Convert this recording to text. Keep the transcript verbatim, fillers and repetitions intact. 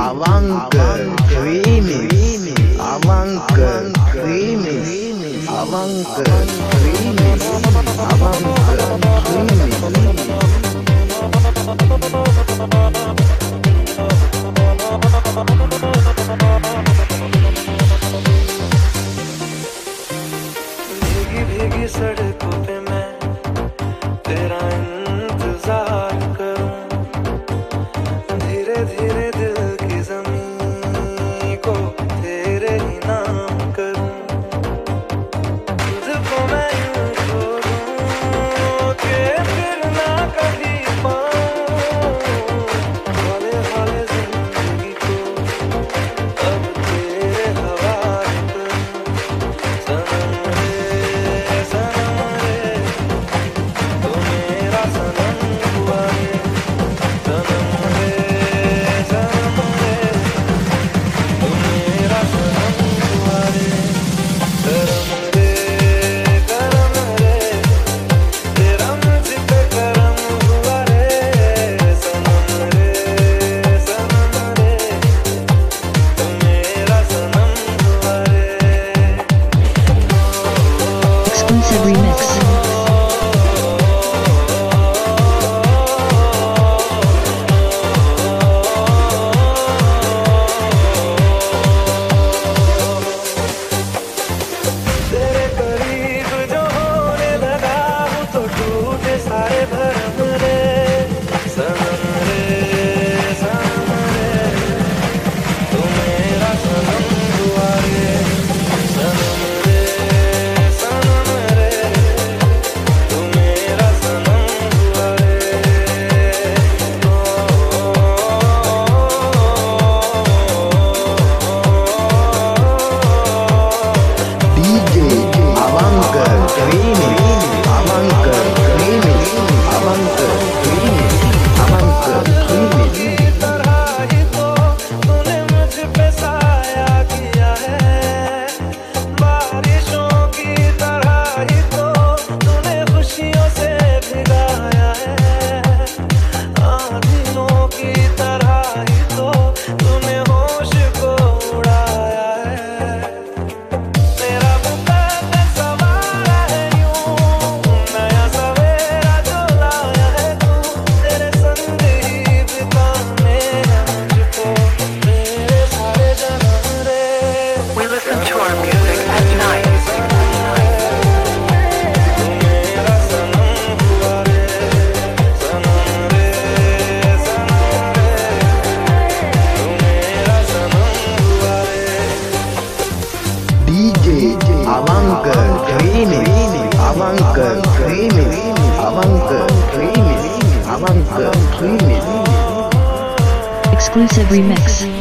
Avanker Remix, Avanker Remix, Avanker Remix, Avanker Remix. भीगी भीगी सड़कों पे मैं तेरा इंतजार करूं, धीरे धीरे दिल की ज़मीं को तेरे ही नाम करूं, तुझको मैं यूं छोड़ूं कि फिर ना कभी पाऊं, हौले हौले ज़िंदगी को अब तेरे हवाले करूं। सनम रे सनम रे तू मेरा सनम हुआ रे, सनम रे सनम रे तू मेरा सनम हुआ रे, करम रे करम रे तेरा मुझ पे करम हुआ रे, सनम रे सनम रे तू मेरा सनम हुआ रे। Exclusive remix. तेरे करीब जो होने लगा हूँ तो टूटे सारे भरम रे, सनम रे सनम रे तू मेरा सनम हुआ रे, सनम रे सनम रे तू मेरा सनम हुआ रे। D J Avanker Remix, Avanker Remix, Avanker Remix, Avanker Remix. की तरह ही तो तूने मुझ पे साया किया है, बारिशों की तरह ही तो तूने खुशियों से भिगाया है, आंधियों की तरह ही तो तूने होश को उड़ाया है, मेरा मुकद्दर सवारा है यूं, नया सवेरा जो लाया है तू, तेरे संग ही बिताने हैं मुझको मेरे सारे जन्म रे। We listen to our music at night. तू मेरा सनम हुआ रे, सनम रे सनम रे तू मेरा सनम हुआ रे। D J Avanker Remix, Avanker Remix, Avanker Remix, Avanker Remix. Exclusive remix.